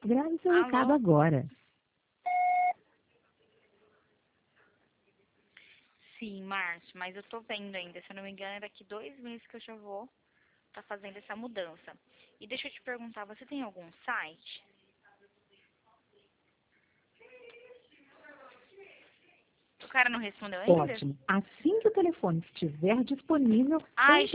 Grave seu recado Alô? agora. Sim, Márcio, mas eu tô vendo ainda. Se eu não me engano, é daqui 2 meses que eu já vou estar fazendo essa mudança. E deixa eu te perguntar, você tem algum site? O cara não respondeu ainda? Ótimo. Assim que o telefone estiver disponível, Ai,